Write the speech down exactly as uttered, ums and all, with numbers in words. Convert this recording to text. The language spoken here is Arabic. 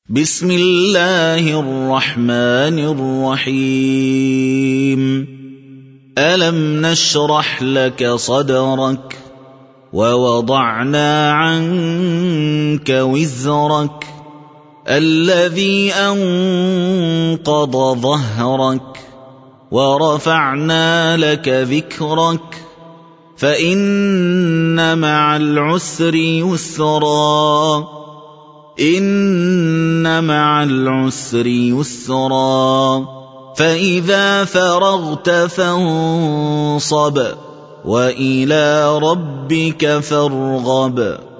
بسم الله الرحمن الرحيم ألم نشرح لك صدرك ووضعنا عنك وزرك الذي أنقض ظهرك ورفعنا لك ذكرك فإن مع العسر يسرا إن مع العسر يسرا فإذا فرغت فانصب وإلى ربك فارغب.